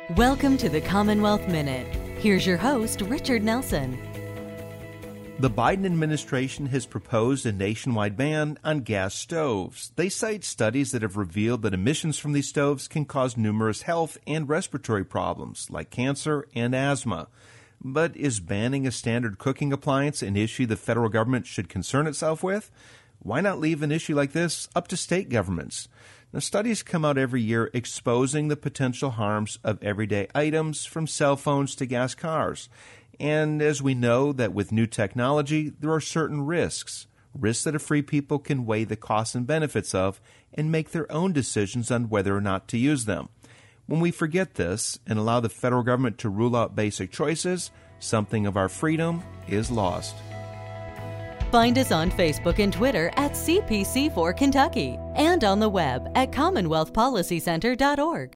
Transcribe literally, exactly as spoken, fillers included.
Welcome to the Commonwealth Minute. Here's your host, Richard Nelson. The Biden administration has proposed a nationwide ban on gas stoves. They cite studies that have revealed that emissions from these stoves can cause numerous health and respiratory problems like cancer and asthma. But is banning a standard cooking appliance an issue the federal government should concern itself with? Why not leave an issue like this up to state governments? Now, studies come out every year exposing the potential harms of everyday items from cell phones to gas cars. And as we know that with new technology, there are certain risks, risks that a free people can weigh the costs and benefits of and make their own decisions on whether or not to use them. When we forget this and allow the federal government to rule out basic choices, something of our freedom is lost. Find us on Facebook and Twitter at C P C four Kentucky and on the web at commonwealth policy center dot org.